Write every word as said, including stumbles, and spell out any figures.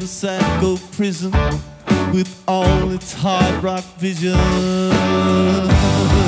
psycho prison with all its hard rock vision.